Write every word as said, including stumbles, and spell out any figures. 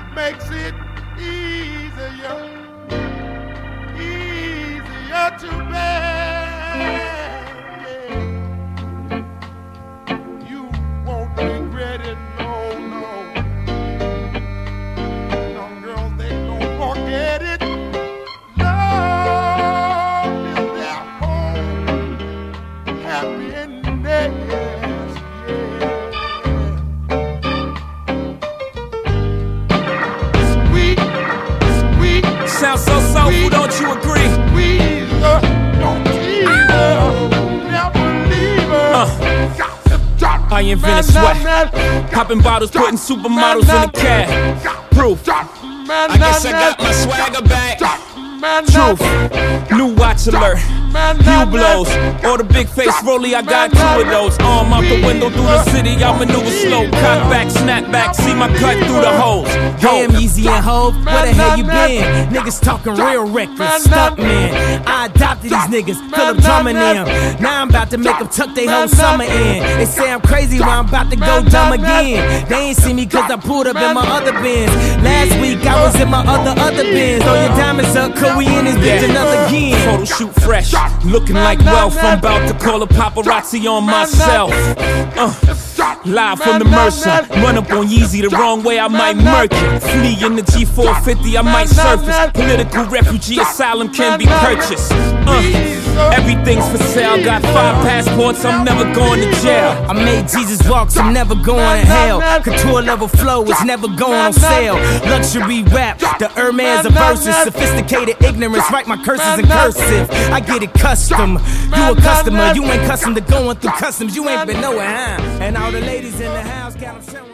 makes it easier, easier to bear. You won't regret it, no, no. Some girls, they don't forget it. Love is their home, happiness, yeah. Sweet, sweet. Sounds so soulful, don't you agree? Squeezer, don't tease her, never leave her. Uh. I invented sweat, popping bottles, putting supermodels in the cab. Proof, I guess I got my swagger back. Truth, new watch alert, few blows, or the big face rollie, I got two of those. Arm out the window through the city, I maneuver slow. Cock back, snap back, see my cut through the holes. Damn, Yeezy and Hov, where the hell you been? Niggas talking real reckless, stunt man. I adopted these niggas, Philip drumming them. Now I'm about to make them tuck they whole summer in. They say I'm crazy, but I'm about to go dumb again. They ain't see me cause I pulled up in my other bins. Last week I was in my other, other bins. Throw your diamonds up, cause we in this bitch another again. Photo shoot fresh, looking like wealth. I'm about to call a paparazzi on myself. Uh, live from the Mercer, run up on Yeezy the wrong way, I might murk it. Flee in the G four fifty, I might surface. Political refugee asylum can be purchased. Uh, everything's for sale, got five passports, I'm never going to jail. I made Jesus walk, so I'm never going to hell. Couture level flow is never going on sale. Luxury rap, the Hermes of verses. Sophisticated ignorance, write my curses in cursive. I get it custom, you a customer. You ain't accustomed to going through customs, you ain't been nowhere, huh? And all the ladies in the house got them showing.